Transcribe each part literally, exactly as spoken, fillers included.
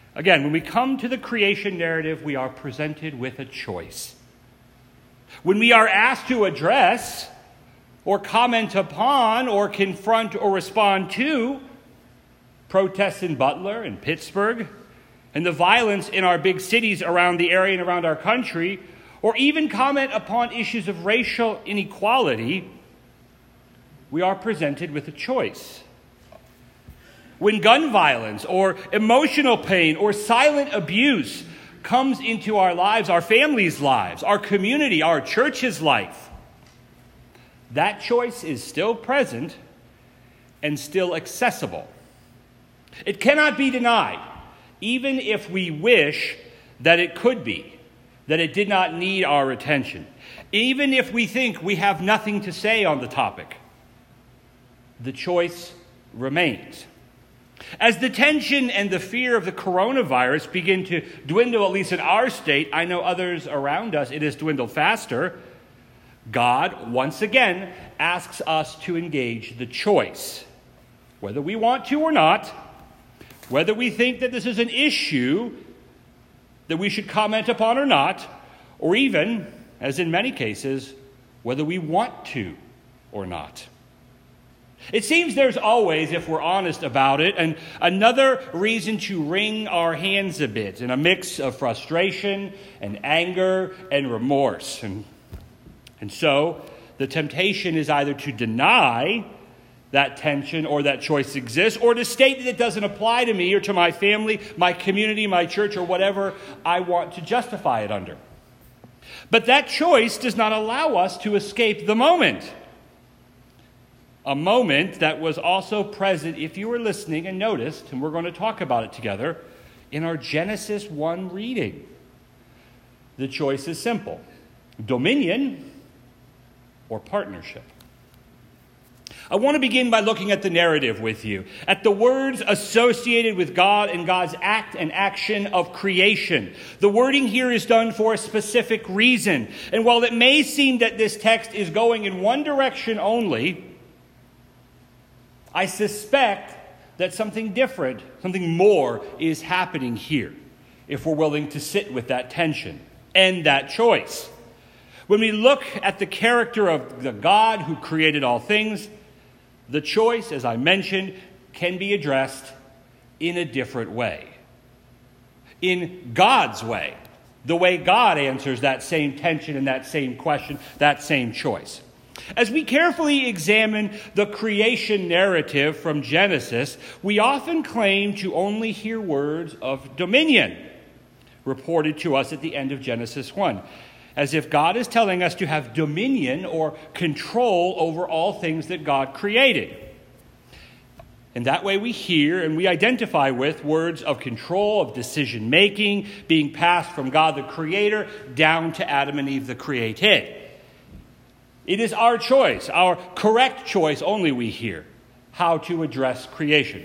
Again, when we come to the creation narrative, we are presented with a choice. When we are asked to address or comment upon or confront or respond to protests in Butler and Pittsburgh and the violence in our big cities around the area and around our country, or even comment upon issues of racial inequality, we are presented with a choice. When gun violence or emotional pain or silent abuse comes into our lives, our families' lives, our community, our church's life, that choice is still present and still accessible. It cannot be denied, even if we wish that it could be, that it did not need our attention, even if we think we have nothing to say on the topic. The choice remains. As the tension and the fear of the coronavirus begin to dwindle, at least in our state, I know others around us, it has dwindled faster, God, once again, asks us to engage the choice. Whether we want to or not, whether we think that this is an issue that we should comment upon or not, or even, as in many cases, whether we want to or not. It seems there's always, if we're honest about it, and another reason to wring our hands a bit in a mix of frustration and anger and remorse. And, and so the temptation is either to deny that tension or that choice exists, or to state that it doesn't apply to me or to my family, my community, my church, or whatever I want to justify it under. But that choice does not allow us to escape the moment. A moment that was also present, if you were listening and noticed, and we're going to talk about it together, in our Genesis one reading. The choice is simple: dominion or partnership. I want to begin by looking at the narrative with you, at the words associated with God and God's act and action of creation. The wording here is done for a specific reason. And while it may seem that this text is going in one direction only, I suspect that something different, something more is happening here, if we're willing to sit with that tension and that choice. When we look at the character of the God who created all things, the choice, as I mentioned, can be addressed in a different way. In God's way. The way God answers that same tension and that same question, that same choice. As we carefully examine the creation narrative from Genesis, we often claim to only hear words of dominion reported to us at the end of Genesis one, as if God is telling us to have dominion or control over all things that God created. And that way we hear and we identify with words of control, of decision-making, being passed from God the Creator down to Adam and Eve the created. It is our choice, our correct choice only we hear, how to address creation.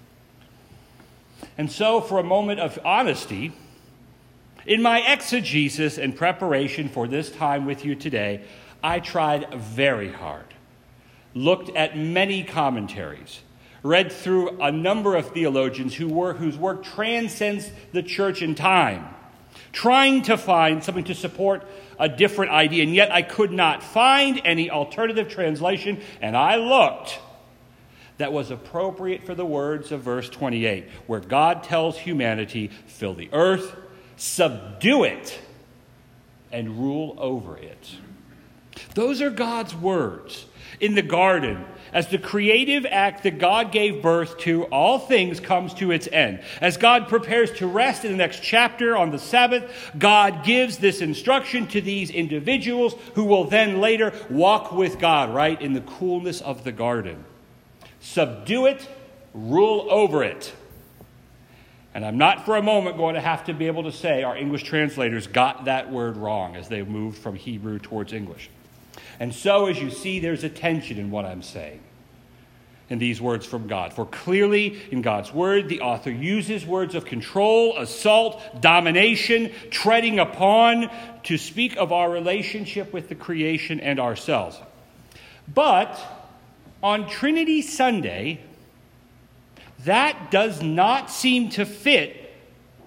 And so, for a moment of honesty, in my exegesis and preparation for this time with you today, I tried very hard, looked at many commentaries, read through a number of theologians who were, whose work transcends the church and time, trying to find something to support a different idea, and yet I could not find any alternative translation, and I looked, that was appropriate for the words of verse twenty-eight, where God tells humanity, fill the earth, subdue it, and rule over it. Those are God's words in the garden. As the creative act that God gave birth to, all things comes to its end. As God prepares to rest in the next chapter on the Sabbath, God gives this instruction to these individuals who will then later walk with God, right, in the coolness of the garden. Subdue it, rule over it. And I'm not for a moment going to have to be able to say our English translators got that word wrong as they moved from Hebrew towards English. And so, as you see, there's a tension in what I'm saying in these words from God. For clearly, in God's word, the author uses words of control, assault, domination, treading upon, to speak of our relationship with the creation and ourselves. But on Trinity Sunday, that does not seem to fit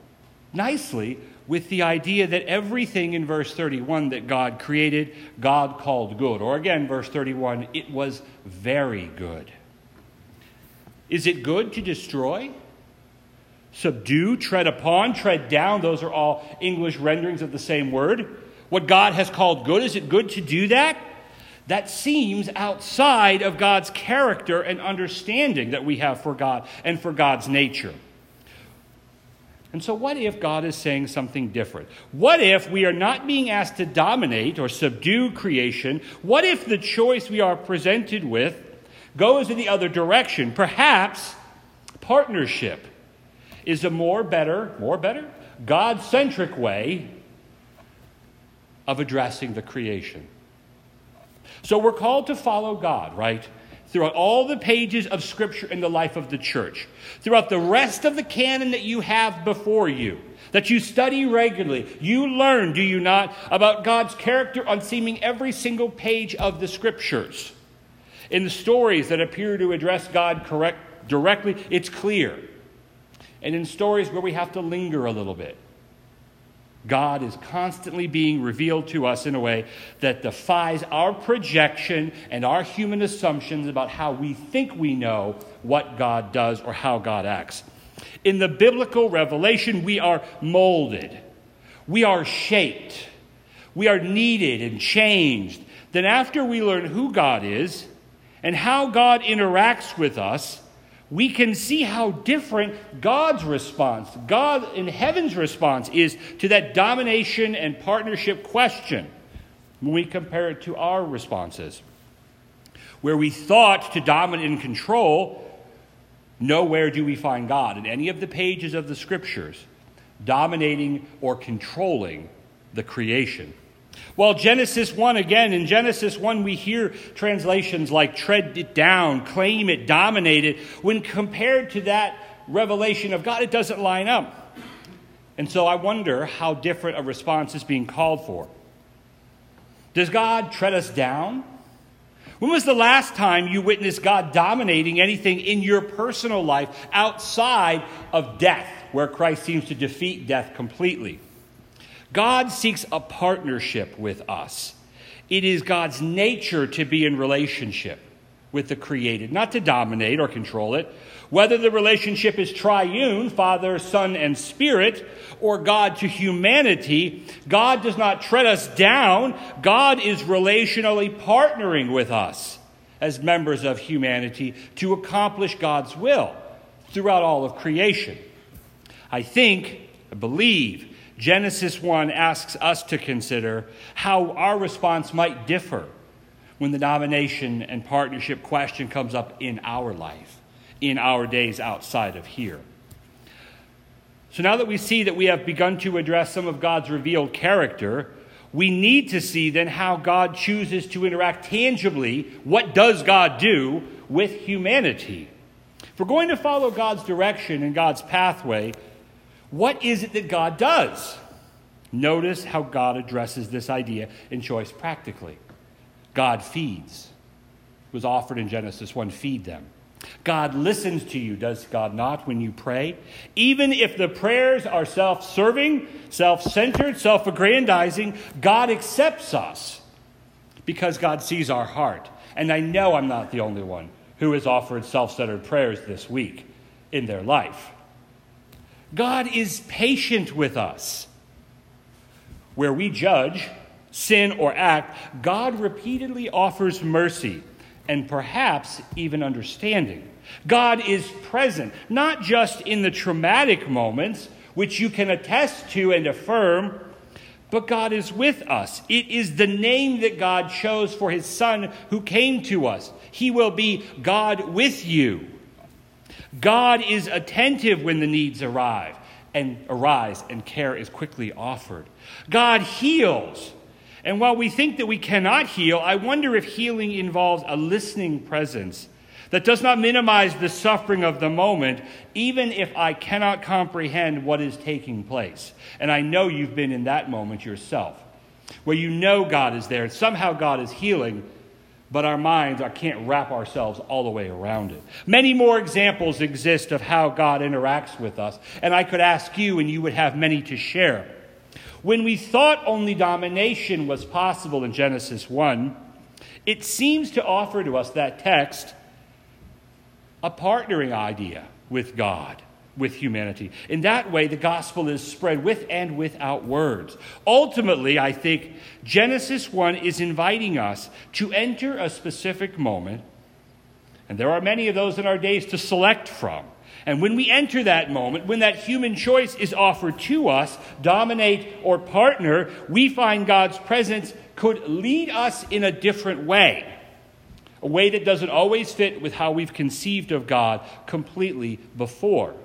nicely with the idea that everything in verse thirty-one that God created, God called good. Or again, verse thirty-one, it was very good. Is it good to destroy, subdue, tread upon, tread down? Those are all English renderings of the same word. What God has called good, is it good to do that? That seems outside of God's character and understanding that we have for God and for God's nature. And so what if God is saying something different? What if we are not being asked to dominate or subdue creation? What if the choice we are presented with goes in the other direction? Perhaps partnership is a more better, more better, God-centric way of addressing the creation. So we're called to follow God, right? Throughout all the pages of Scripture in the life of the church, throughout the rest of the canon that you have before you, that you study regularly, you learn, do you not, about God's character on seeming every single page of the Scriptures. In the stories that appear to address God correct, directly, it's clear. And in stories where we have to linger a little bit, God is constantly being revealed to us in a way that defies our projection and our human assumptions about how we think we know what God does or how God acts. In the biblical revelation, we are molded. We are shaped. We are kneaded and changed. Then after we learn who God is and how God interacts with us, we can see how different God's response, God in heaven's response, is to that domination and partnership question when we compare it to our responses. Where we thought to dominate and control, nowhere do we find God in any of the pages of the Scriptures dominating or controlling the creation. Well, Genesis one, again, in Genesis one, we hear translations like tread it down, claim it, dominate it. When compared to that revelation of God, it doesn't line up. And so I wonder how different a response is being called for. Does God tread us down? When was the last time you witnessed God dominating anything in your personal life outside of death, where Christ seems to defeat death completely? God seeks a partnership with us. It is God's nature to be in relationship with the created, not to dominate or control it. Whether the relationship is triune, Father, Son, and Spirit, or God to humanity, God does not tread us down. God is relationally partnering with us as members of humanity to accomplish God's will throughout all of creation. I think, I believe, Genesis one asks us to consider how our response might differ when the domination and partnership question comes up in our life, in our days outside of here. So now that we see that we have begun to address some of God's revealed character, we need to see then how God chooses to interact tangibly. What does God do with humanity? If we're going to follow God's direction and God's pathway, what is it that God does? Notice how God addresses this idea in choice practically. God feeds. It was offered in Genesis one, feed them. God listens to you, does God not, when you pray? Even if the prayers are self-serving, self-centered, self-aggrandizing, God accepts us because God sees our heart. And I know I'm not the only one who has offered self-centered prayers this week in their life. God is patient with us. Where we judge, sin, or act, God repeatedly offers mercy and perhaps even understanding. God is present, not just in the traumatic moments, which you can attest to and affirm, but God is with us. It is the name that God chose for his Son who came to us. He will be God with you. God is attentive when the needs arrive and arise and care is quickly offered. God heals. And while we think that we cannot heal, I wonder if healing involves a listening presence that does not minimize the suffering of the moment, even if I cannot comprehend what is taking place. And I know you've been in that moment yourself, where you know God is there and somehow God is healing, but our minds are, can't wrap ourselves all the way around it. Many more examples exist of how God interacts with us, and I could ask you, and you would have many to share. When we thought only domination was possible in Genesis one, it seems to offer to us, that text, a partnering idea with God, with humanity. In that way, the gospel is spread with and without words. Ultimately, I think Genesis one is inviting us to enter a specific moment, and there are many of those in our days to select from. And when we enter that moment, when that human choice is offered to us, dominate or partner, we find God's presence could lead us in a different way. A way that doesn't always fit with how we've conceived of God completely before.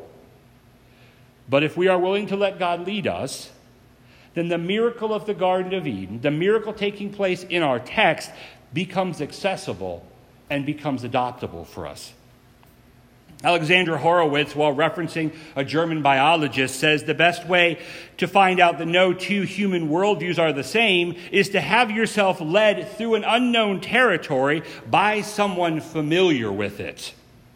But if we are willing to let God lead us, then the miracle of the Garden of Eden, the miracle taking place in our text, becomes accessible and becomes adoptable for us. Alexander Horowitz, while referencing a German biologist, says the best way to find out that no two human worldviews are the same is to have yourself led through an unknown territory by someone familiar with it.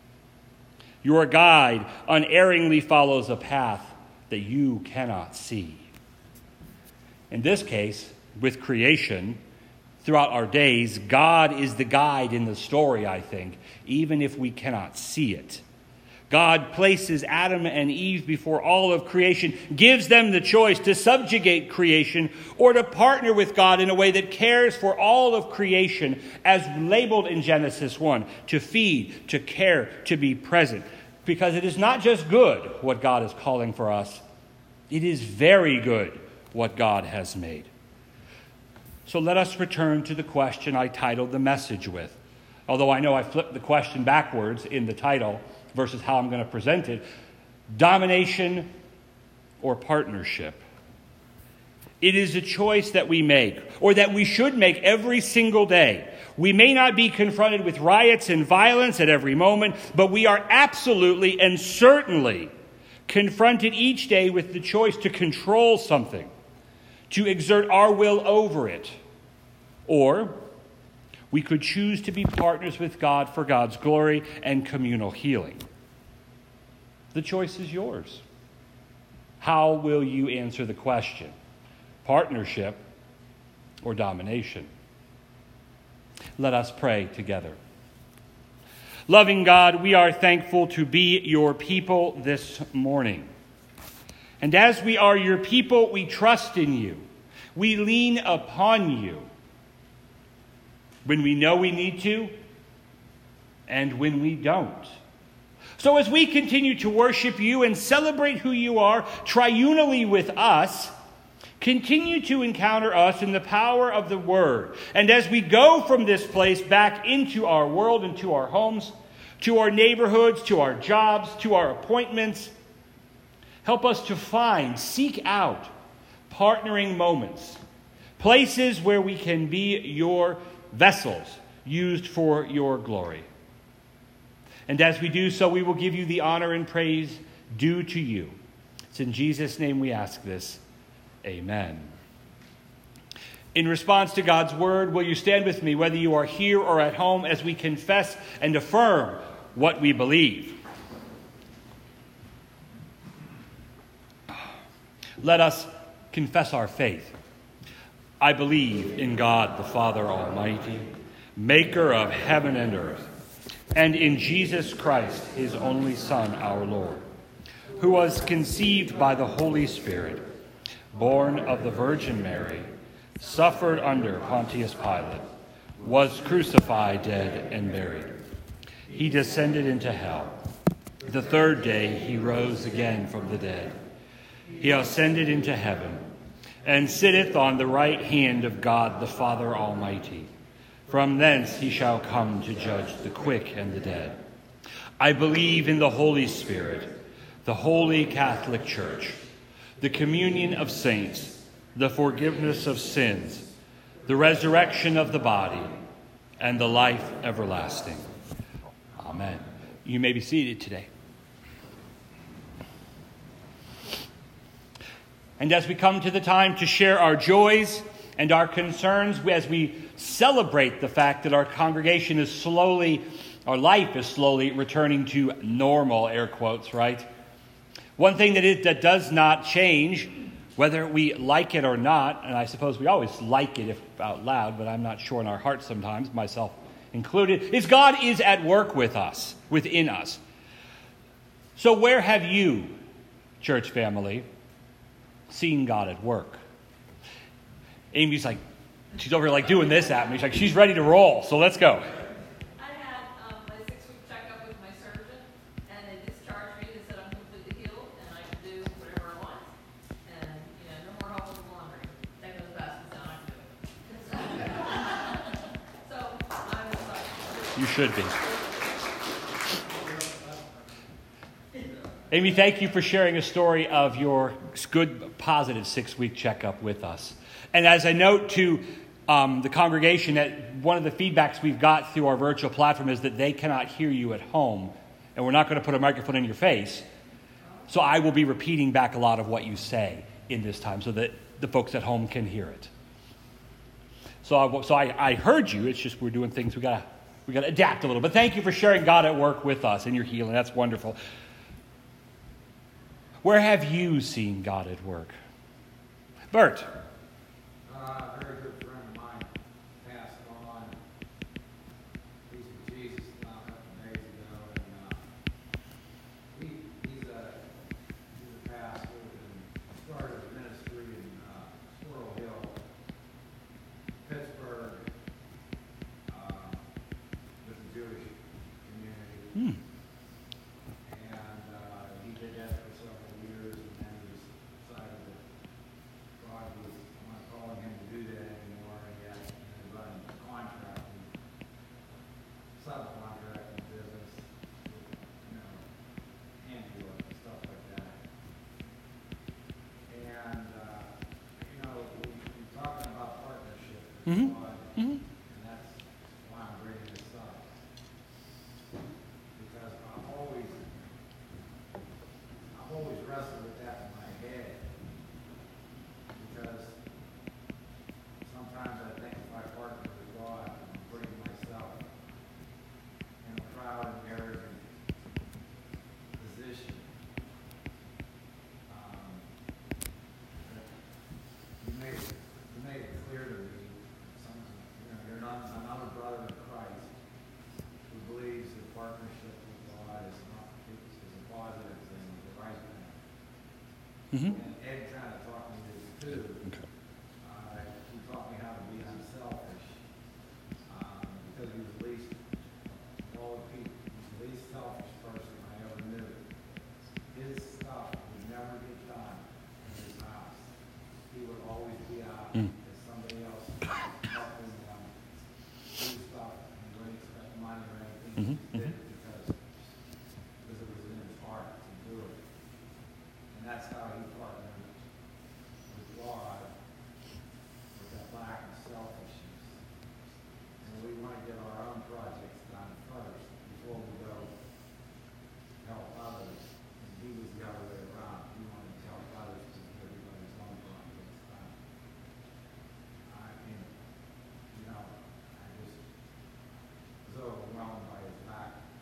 Your guide unerringly follows a path that you cannot see. In this case, with creation, throughout our days, God is the guide in the story, I think, even if we cannot see it. God places Adam and Eve before all of creation, gives them the choice to subjugate creation or to partner with God in a way that cares for all of creation, as labeled in Genesis one, to feed, to care, to be present. Because it is not just good what God is calling for us, it is very good what God has made. So let us return to the question I titled the message with. Although I know I flipped the question backwards in the title versus how I'm going to present it. Domination or partnership. It is a choice that we make, or that we should make every single day. We may not be confronted with riots and violence at every moment, but we are absolutely and certainly confronted each day with the choice to control something, to exert our will over it. Or we could choose to be partners with God for God's glory and communal healing. The choice is yours. How will you answer the question? Partnership or domination? Let us pray together. Loving God, we are thankful to be your people this morning. And as we are your people, we trust in you. We lean upon you when we know we need to and when we don't. So as we continue to worship you and celebrate who you are triunally with us, continue to encounter us in the power of the Word. And as we go from this place back into our world and to our homes, to our neighborhoods, to our jobs, to our appointments, help us to find, seek out partnering moments, places where we can be your vessels used for your glory. And as we do so, we will give you the honor and praise due to you. It's in Jesus' name we ask this. Amen. In response to God's word, will you stand with me, whether you are here or at home, as we confess and affirm what we believe? Let us confess our faith. I believe in God the Father Almighty, maker of heaven and earth, and in Jesus Christ, his only Son, our Lord, who was conceived by the Holy Spirit, born of the Virgin Mary, suffered under Pontius Pilate, was crucified, dead, and buried. He descended into hell. The third day he rose again from the dead. He ascended into heaven, and sitteth on the right hand of God the Father Almighty. From thence he shall come to judge the quick and the dead. I believe in the Holy Spirit, the holy Catholic Church, the communion of saints, the forgiveness of sins, the resurrection of the body, and the life everlasting. Amen. You may be seated today. And as we come to the time to share our joys and our concerns as we celebrate the fact that our congregation is slowly, our life is slowly returning to normal, air quotes, right? One thing that, it, that does not change, whether we like it or not, and I suppose we always like it if out loud, but I'm not sure in our hearts sometimes, myself included, is God is at work with us, within us. So where have you, church family, seen God at work? Amy's like, she's over here like doing this at me. She's like, she's ready to roll, so let's go. I had um, my six-week checkup with my surgeon, and they discharged me. They said I'm completely healed, and I can do whatever I want. And, you know, no more help with laundry. That goes fast, and now I can do it. So, I'm excited. You should be. Amy, thank you for sharing a story of your good, positive six-week checkup with us. And as I note to um, the congregation, that one of the feedbacks we've got through our virtual platform is that they cannot hear you at home, and we're not going to put a microphone in your face. So I will be repeating back a lot of what you say in this time so that the folks at home can hear it. So, I, so I, I heard you. It's just we're doing things we gotta we gotta adapt a little. But thank you for sharing God at work with us and your healing. That's wonderful. Where have you seen God at work? Bert. Uh, a very good friend of mine passed on. He's with Jesus not a couple days ago, and uh, he, he's a he's a pastor and started a ministry in uh, Squirrel Hill, Pittsburgh, uh, with the Jewish community. Hmm. And uh, he did that for several years, and then he just decided that God was not calling him to do that anymore, and he asked him to run a contracting, subcontracting business, with, you know, handiwork and stuff like that. And, uh, you know, we, we're talking about partnership with Mhm. God, Mhm. and that's why I'm bringing this up. Because I'm always, I've always wrestled with that in my head. Because sometimes I think if I partner with God, I'm putting myself in a proud and arrogant position. Um, but you made it, you made it clear to me, some, you know, you're not another brother in Christ who believes that partnership with God is not is a positive thing, is the right thing. Mm-hmm. And Ed kind of taught me this too. Okay. Uh, he taught me how to be unselfish, um, because he was the least, of all the people, he was the least selfish person I ever knew. His stuff would never get done in his house. He would always be out Mm. as somebody else helping him do stuff, and he wouldn't expect money or anything. Mhm, He did it because, because it was in his heart to do it. And that's how he partnered with God, with that lack of selfishness. And we want to get our own projects done first before we go help others. And he was the other way around. He wanted to help others to get everybody's own projects done. I mean, you know, I just was overwhelmed by his lack of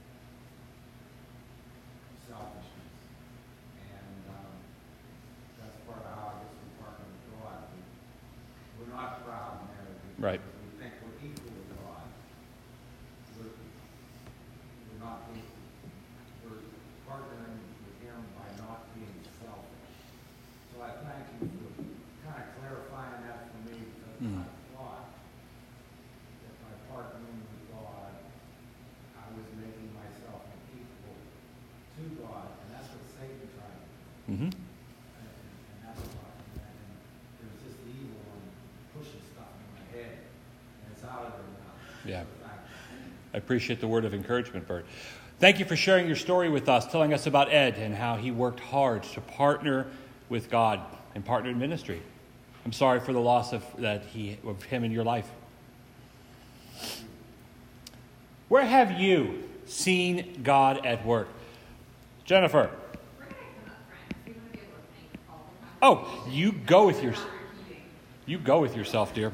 selfishness. And um, that's part of how I guess we partner with God. We, we're not proud and arrogant. Right. because We think we're equal with God. We're, we're not equal. We're partnering with Him by not being selfish. So I thank you for kind of clarifying that for me, because Mm. I thought that by partnering with God, I was making myself an equal to God, and that's what Satan tried to do. Mm-hmm. And, and, and that's why, and, and there's just evil and pushing stuff in my head, and it's out of there now. Yeah. So thank you. I appreciate the word of encouragement, Bert. Thank you for sharing your story with us, telling us about Ed and how he worked hard to partner with God and partner in ministry. I'm sorry for the loss of that he of him in your life. Where have you seen God at work? Jennifer. We're going to come up front. You're going to be able to think all the time. Oh, you go with your Not repeating. You go with yourself, dear.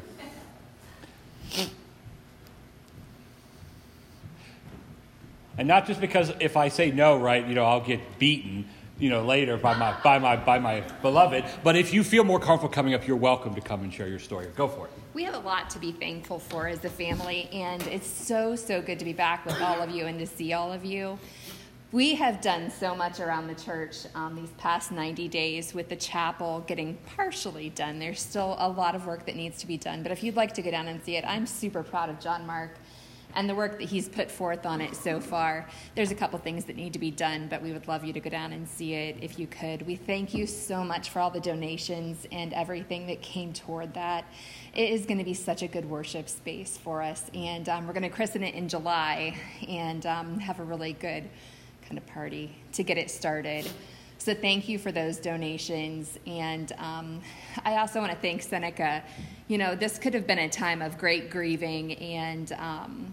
And not just because if I say no, right, you know, I'll get beaten, you know, later by my by my by my beloved. But if you feel more comfortable coming up, you're welcome to come and share your story. Go for it. We have a lot to be thankful for as a family, and it's so, so good to be back with all of you and to see all of you. We have done so much around the church um, these past ninety days with the chapel getting partially done. There's still a lot of work that needs to be done, but if you'd like to go down and see it, I'm super proud of John Mark and the work that he's put forth on it so far. There's a couple things that need to be done, but we would love you to go down and see it if you could. We thank you so much for all the donations and everything that came toward that. It is going to be such a good worship space for us, and um, we're going to christen it in July and um, have a really good kind of party to get it started. So thank you for those donations. And um, I also want to thank Seneca. You know, this could have been a time of great grieving and um,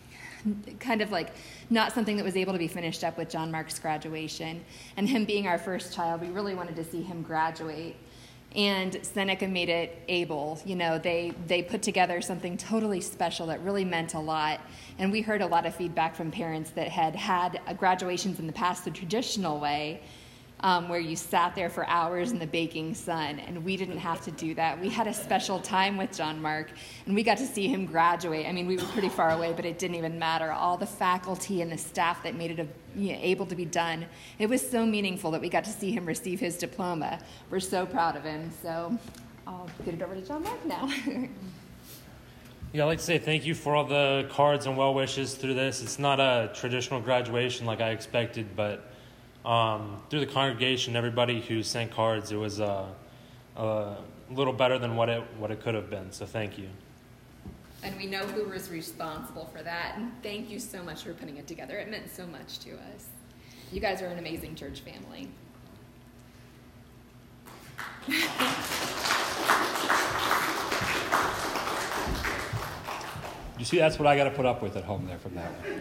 kind of like not something that was able to be finished up with John Mark's graduation. And him being our first child, we really wanted to see him graduate. And Seneca made it able. You know, they, they put together something totally special that really meant a lot. And we heard a lot of feedback from parents that had had graduations in the past the traditional way, um, where you sat there for hours in the baking sun, and we didn't have to do that. We had a special time with John Mark, and we got to see him graduate. I mean, we were pretty far away, but it didn't even matter. All the faculty and the staff that made it a, you know, able to be done, it was so meaningful that we got to see him receive his diploma. We're so proud of him. So I'll get it over to John Mark now. Yeah, I'd like to say thank you for all the cards and well wishes through this. It's not a traditional graduation like I expected, but um, through the congregation, everybody who sent cards, it was uh, a little better than what it what it could have been. So thank you. And we know who was responsible for that. And thank you so much for putting it together. It meant so much to us. You guys are an amazing church family. You see, that's what I got to put up with at home there from that one.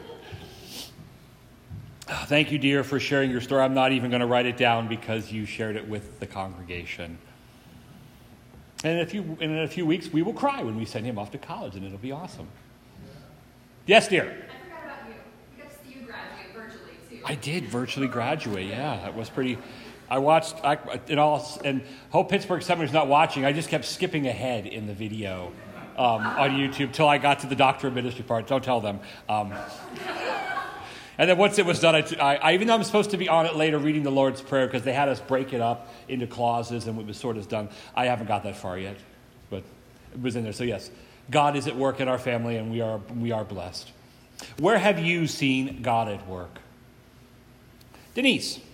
Thank you, dear, for sharing your story. I'm not even going to write it down because you shared it with the congregation. And in a few, in a few weeks, we will cry when we send him off to college, and it'll be awesome. Yes, dear? I forgot about you. We got to see you graduate virtually, too. I did virtually graduate, yeah. It was pretty... I watched, I, it all, and Hope Pittsburgh Summer's not watching. I just kept skipping ahead in the video um, on YouTube till I got to the Doctor of Ministry part. Don't tell them. Um, and then once it was done, I, I, I, even though I'm supposed to be on it later reading the Lord's Prayer because they had us break it up into clauses and it was sort of done, I haven't got that far yet, but it was in there. So yes, God is at work in our family and we are we are blessed. Where have you seen God at work? Denise.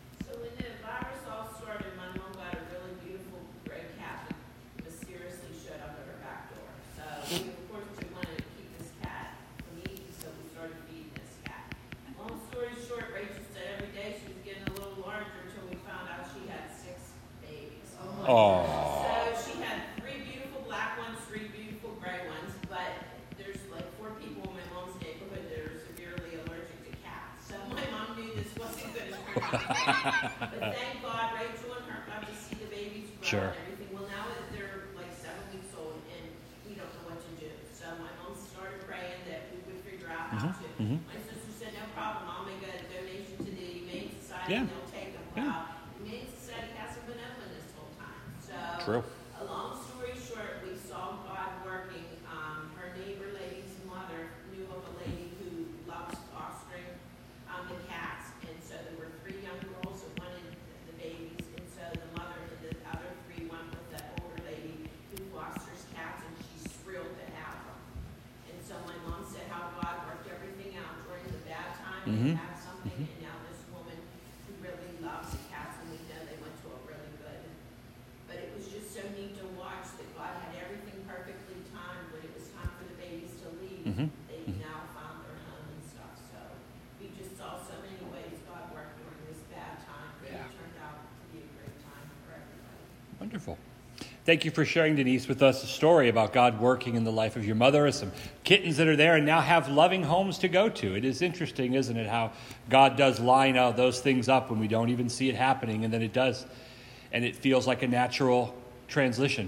Oh. So she had three beautiful black ones, three beautiful gray ones, but there's like four people in my mom's neighborhood that are severely allergic to cats. So my mom knew this wasn't going to turn out. But thank God Rachel and her got to see the babies grow sure. and everything. Well, now that they're like seven weeks old and we don't know what to do. So my mom started praying that we would figure out how mm-hmm. to. Mm-hmm. My sister said, no problem, I'll make a donation to the Humane Society yeah. and they'll take them. Yeah. Wow. Humane Society hasn't been open this whole time. So, True. a long story short, we saw God working. Um, her neighbor lady's mother knew of a lady who loves fostering um, the cats, and so there were three young girls that wanted the babies, and so the mother and the other three went with that older lady who fosters cats, and she's thrilled to have them. And so my mom said how God worked everything out during the bad time, Mm-hmm. and had something, mm-hmm. and now this woman who really loves the cats, and we know they went to a really good. But it was just so neat to watch that God had everything perfectly timed. When it was time for the babies to leave, Mm-hmm. they now found their home and stuff. So we just saw so many ways God worked during this bad time. But Yeah. it turned out to be a great time for everybody. Wonderful. Thank you for sharing, Denise, with us a story about God working in the life of your mother, some kittens that are there and now have loving homes to go to. It is interesting, isn't it, how God does line out those things up when we don't even see it happening, and then it does. And it feels like a natural transition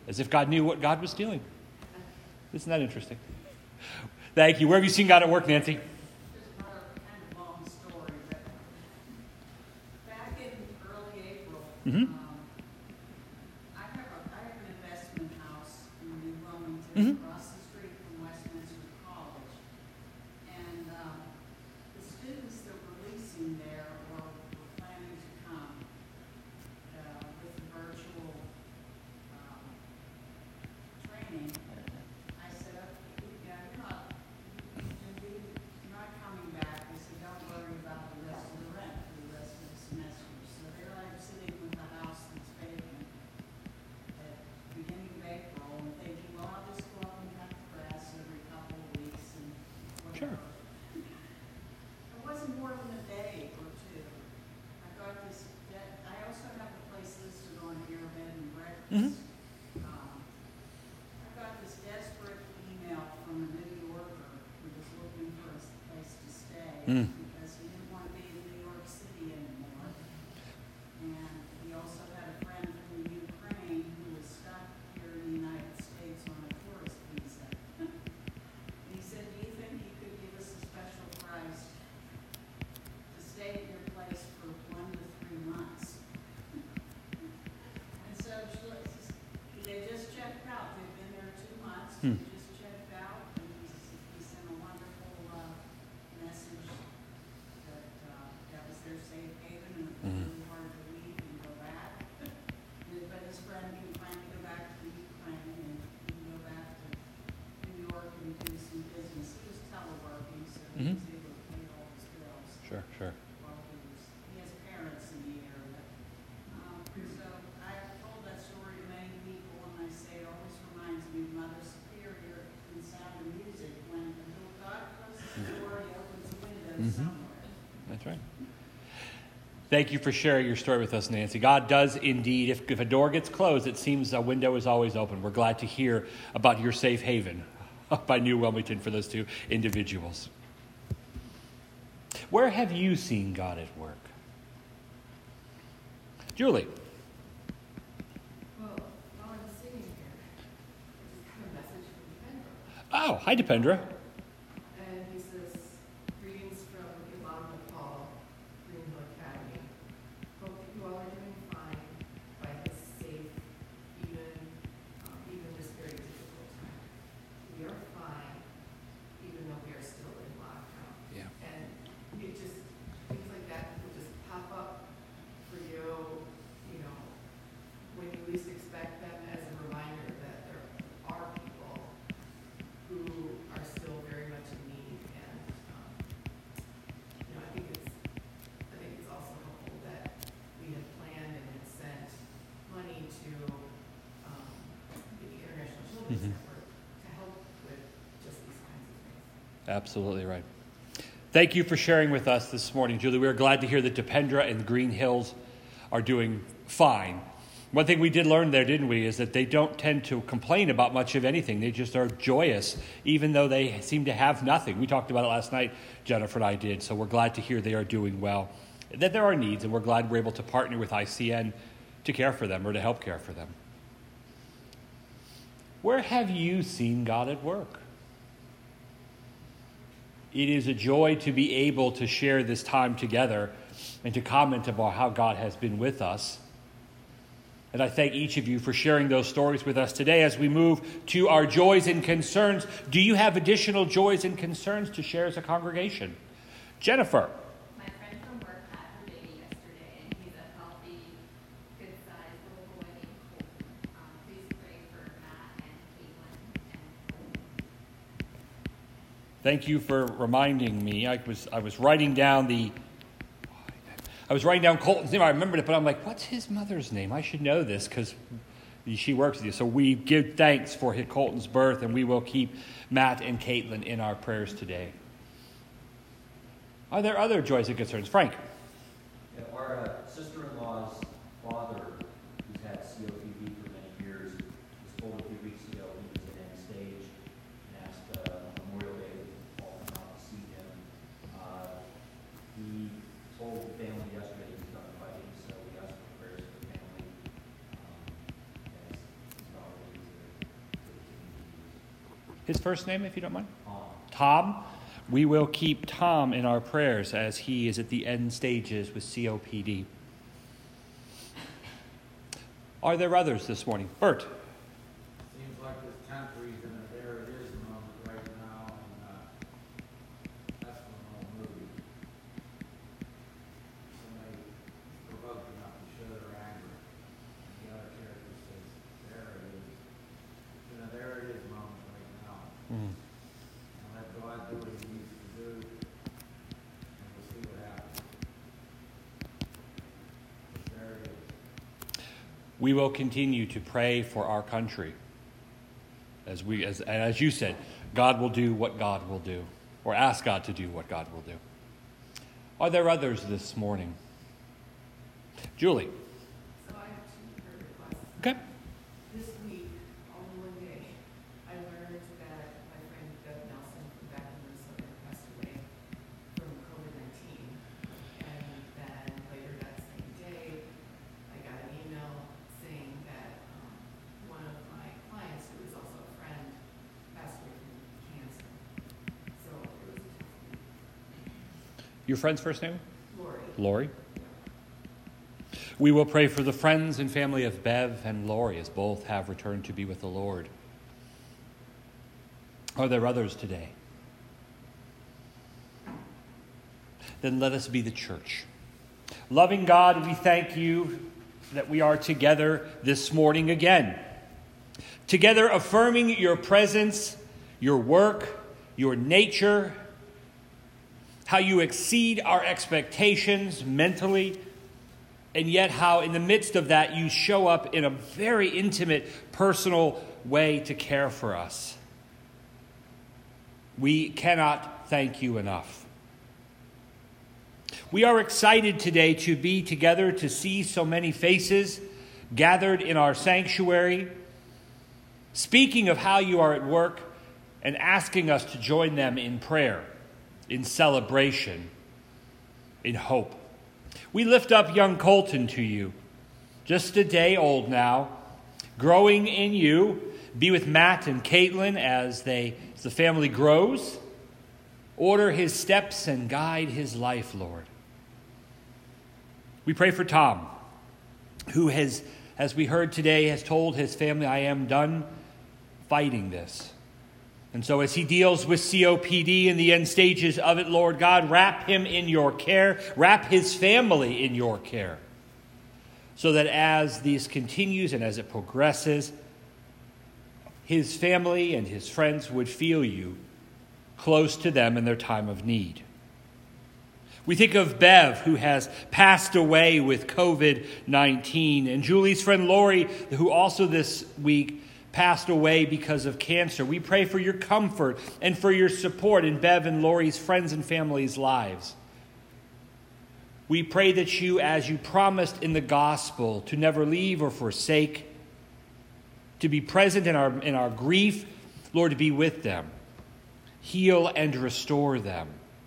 as if God knew what God was doing. Isn't that interesting? Thank you. Where have you seen God at work, Nancy? Just another kind of long story, but back in early April, Mm-hmm. um, I have a, I have an investment house in New Wilmington, Mhm. across the street from Westminster College. And, um, the students that were leasing there or were planning to come, uh, with the virtual, um, training, I said, "Okay, yeah, you're not, you're not coming back." They said, "Don't worry about the rest of the rent for the rest of the semester." So they're like sitting with the house that's vacant at the beginning of April and thinking, well, I'll just go up and cut the grass every couple of weeks and Sure. whatever. It wasn't more than a day or two. I got this, de- I also have a place listed on here, bed and breakfast. Um, I got this desperate email from a New Yorker who was looking for a s- place to stay Mm. because he didn't want to be in New York City anymore. And he also had a friend from the Ukraine who was stuck here in the United States on a tourist visa. And he said, "Do you think you could give us a special price to stay at your place for one to three months?" And so she was- they just checked out. They've been there two months. Hmm. They just checked out, and he, s- he sent a wonderful uh, message that uh, that was their safe haven, and it was Mhm. really hard to leave and go back. And- But his friend can finally go back to the Ukraine, and he can go back to New York and do some business. He was teleworking, so he Mhm. was able to pay all his bills Sure, sure. while he was, he has parents in the area. Um, so I have told that story to many people, and I say it always reminds me of Mother Superior in Sound of Music, when until God closes the door, he opens a window Mhm. somewhere. That's right. Thank you for sharing your story with us, Nancy. God does indeed, if, if a door gets closed, it seems a window is always open. We're glad to hear about your safe haven by New Wilmington for those two individuals. Where have you seen God at work? Julie. Well, while I'm sitting here, I just got a message from Kendra. Oh, hi, Dependra. And he says, "Greetings from Ilan Nepal, Greenhill Academy. Hope that you all are doing fine by this safe, even, um, even this very difficult time. We are fine, even though we are still in lockdown." Yeah. And it just, things like that will just pop up for you, you know, when you least expect them, as a reminder that there are people who are still very much in need. And, um, you know, I think it's, I think it's also helpful that we had planned and had sent money to, um, the International Children's Mhm. Network to help with just these kinds of things. Absolutely right. Thank you for sharing with us this morning, Julie. We are glad to hear that Dependra and Green Hills are doing fine. One thing we did learn there, didn't we, is that they don't tend to complain about much of anything. They just are joyous, even though they seem to have nothing. We talked about it last night, Jennifer and I did, so we're glad to hear they are doing well, that there are needs, and we're glad we're able to partner with I C N to care for them or to help care for them. Where have you seen God at work? It is a joy to be able to share this time together and to comment about how God has been with us. And I thank each of you for sharing those stories with us today as we move to our joys and concerns. Do you have additional joys and concerns to share as a congregation? Jennifer. My friend from work had her baby yesterday, and he's a healthy, good-sized little boy named Colton. Um, please pray for Matt and Caitlin and Colton. Thank you for reminding me. I was I was writing down the I was writing down Colton's name. I remembered it, but I'm like, what's his mother's name? I should know this because she works with you. So we give thanks for Colton's birth, and we will keep Matt and Caitlin in our prayers today. Are there other joys and concerns? Frank. Yeah, our uh, sister-in-law's father, who's had C O P D for many years, was told a few weeks ago he was at end stage and asked uh, Memorial Day to all come out to see him. Uh, he told the family yesterday he's done fighting, so we asked for prayers for the family. Um, as he's probably his first name, if you don't mind? Um, Tom. We will keep Tom in our prayers as he is at the end stages with C O P D. Are there others this morning? Bert. Seems like this country's in a there it is moment right now, and uh, that's one old movie. Somebody provoked enough to show their anger, and the other character says, there it is. You know, there it is moment right now. Mm. And let God do what he needs to do, and we'll see what happens. But there it is. We will continue to pray for our country. As we, as, and as you said, God will do what God will do, or ask God to do what God will do. Are there others this morning? Julie. So I have two prayer requests. Okay. This week, only one day, I learned that my friend Bev Nelson from back in Minnesota passed away from COVID nineteen. And then later that same day, I got an email saying that um, one of my clients, who is also a friend, passed away from cancer. So it was a tough week. Your friend's first name? Lori. Lori. We will pray for the friends and family of Bev and Lori as both have returned to be with the Lord. Are there others today? Then let us be the church. Loving God, we thank you that we are together this morning again. Together affirming your presence, your work, your nature, how you exceed our expectations mentally, and yet how in the midst of that you show up in a very intimate, personal way to care for us. We cannot thank you enough. We are excited today to be together, to see so many faces gathered in our sanctuary, speaking of how you are at work and asking us to join them in prayer, in celebration, in hope. We lift up young Colton to you, just a day old now, growing in you. Be with Matt and Caitlin as they, as the family grows. Order his steps and guide his life, Lord. We pray for Tom, who has, as we heard today, has told his family, I am done fighting this. And so as he deals with C O P D in the end stages of it, Lord God, wrap him in your care, wrap his family in your care, so that as this continues and as it progresses, his family and his friends would feel you close to them in their time of need. We think of Bev, who has passed away with COVID nineteen, and Julie's friend Lori, who also this week passed away because of cancer. We pray for your comfort and for your support in Bev and Lori's friends and family's lives. We pray that you, as you promised in the gospel, to never leave or forsake, to be present in our, in our grief, Lord, to be with them, heal and restore them.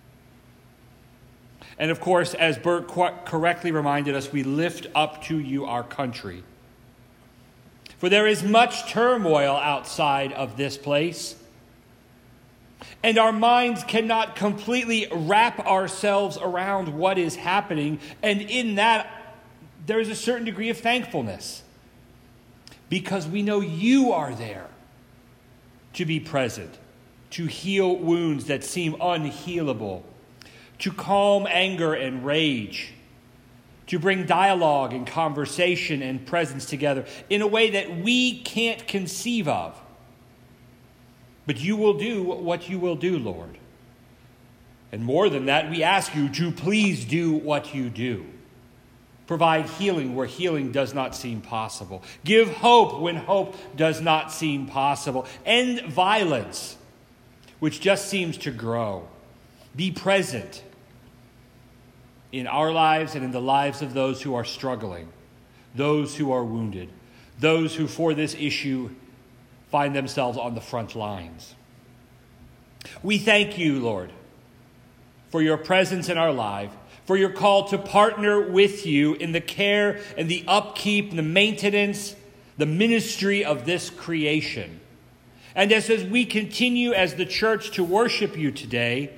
And of course, as Bert correctly reminded us, we lift up to you our country. For there is much turmoil outside of this place, and our minds cannot completely wrap ourselves around what is happening, and in that, there is a certain degree of thankfulness, because we know you are there to be present, to heal wounds that seem unhealable, to calm anger and rage, to bring dialogue and conversation and presence together in a way that we can't conceive of. But you will do what you will do, Lord. And more than that, we ask you to please do what you do. Provide healing where healing does not seem possible. Give hope when hope does not seem possible. End violence, which just seems to grow. Be present in our lives and in the lives of those who are struggling, those who are wounded, those who for this issue find themselves on the front lines. We thank you, Lord, for your presence in our life, for your call to partner with you in the care and the upkeep and the maintenance, the ministry of this creation. And as, as we continue as the church to worship you today,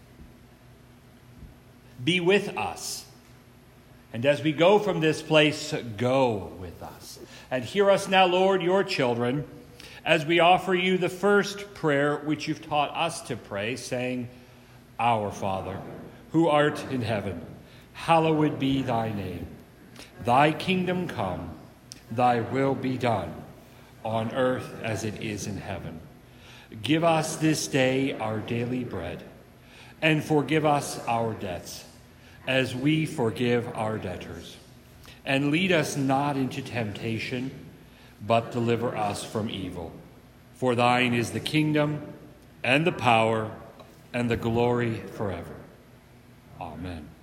be with us. And as we go from this place, go with us. And hear us now, Lord, your children, as we offer you the first prayer which you've taught us to pray, saying, Our Father, who art in heaven, hallowed be thy name. Thy kingdom come, thy will be done, on earth as it is in heaven. Give us this day our daily bread, and forgive us our debts, as we forgive our debtors. And lead us not into temptation, but deliver us from evil. For thine is the kingdom, and the power, and the glory forever. Amen.